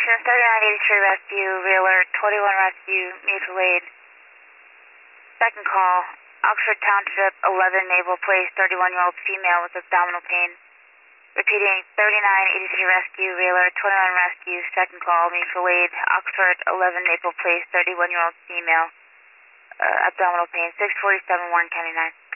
Station 3983 Rescue, Realer 21 Rescue, Mutual Aid. Second call, Oxford Township, 11 Naval Place, 31-year-old female with abdominal pain. Repeating, 3983 Rescue, Realer 21 Rescue, second call, Mutual Aid, Oxford, 11 Maple Place, 31-year-old female, abdominal pain, 647 Warren County 9.